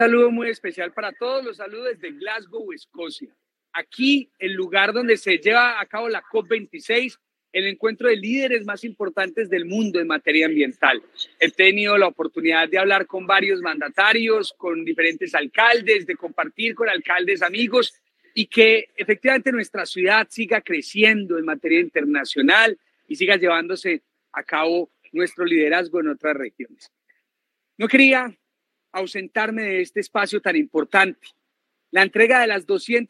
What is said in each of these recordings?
Saludo muy especial para todos, los saludos desde Glasgow, Escocia. Aquí, el lugar donde se lleva a cabo la COP26, el encuentro de líderes más importantes del mundo en materia ambiental. He tenido la oportunidad de hablar con varios mandatarios, con diferentes alcaldes, de compartir con alcaldes amigos y que efectivamente nuestra ciudad siga creciendo en materia internacional y siga llevándose a cabo nuestro liderazgo en otras regiones. No quería ausentarme de este espacio tan importante, la entrega de las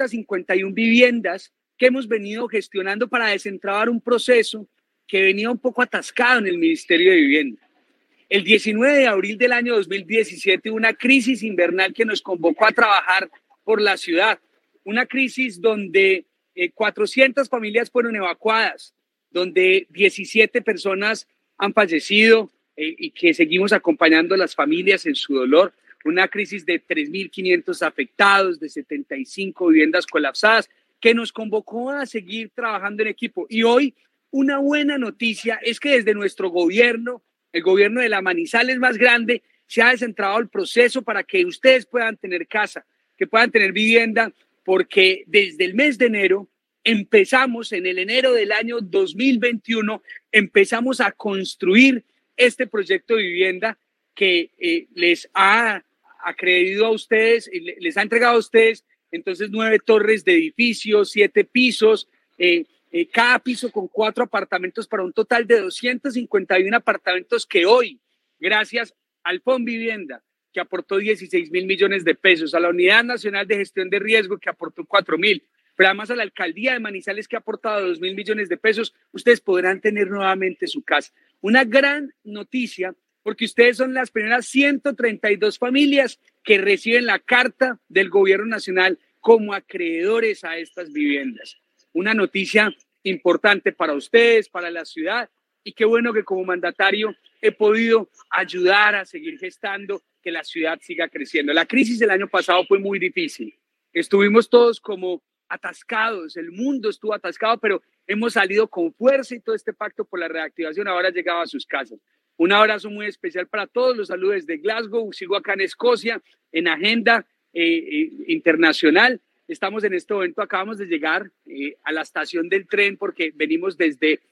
251 viviendas que hemos venido gestionando para desentrabar un proceso que venía un poco atascado en el Ministerio de Vivienda. El 19 de abril del año 2017 hubo una crisis invernal que nos convocó a trabajar por la ciudad, una crisis donde 400 familias fueron evacuadas, donde 17 personas han fallecido, y que seguimos acompañando a las familias en su dolor, una crisis de 3.500 afectados, de 75 viviendas colapsadas, que nos convocó a seguir trabajando en equipo. Y hoy una buena noticia es que desde nuestro gobierno, el gobierno de la Manizales más grande, se ha descentrado el proceso para que ustedes puedan tener casa, que puedan tener vivienda, porque desde el mes de enero empezamos, en el enero del año 2021, empezamos a construir este proyecto de vivienda que les ha acreditado a ustedes, les ha entregado a ustedes, entonces 9 torres de edificios, 7 pisos, cada piso con 4 apartamentos para un total de 251 apartamentos que hoy, gracias al Fondo Vivienda, que aportó 16.000 millones de pesos, a la Unidad Nacional de Gestión de Riesgo, que aportó 4.000, pero además a la Alcaldía de Manizales, que ha aportado 2.000 millones de pesos, ustedes podrán tener nuevamente su casa. Una gran noticia, porque ustedes son las primeras 132 familias que reciben la carta del Gobierno Nacional como acreedores a estas viviendas. Una noticia importante para ustedes, para la ciudad, y qué bueno que como mandatario he podido ayudar a seguir gestando que la ciudad siga creciendo. La crisis del año pasado fue muy difícil. Estuvimos todos como atascados, el mundo estuvo atascado, pero hemos salido con fuerza y todo este pacto por la reactivación ahora ha llegado a sus casas. Un abrazo muy especial para todos, los saludos desde Glasgow, sigo acá en Escocia, en agenda internacional. Estamos en este momento, acabamos de llegar a la estación del tren porque venimos desde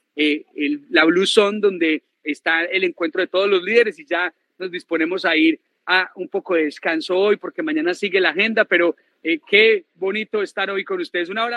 la Blue Zone, donde está el encuentro de todos los líderes y ya nos disponemos a ir a un poco de descanso hoy porque mañana sigue la agenda, pero qué bonito estar hoy con ustedes. Un abrazo.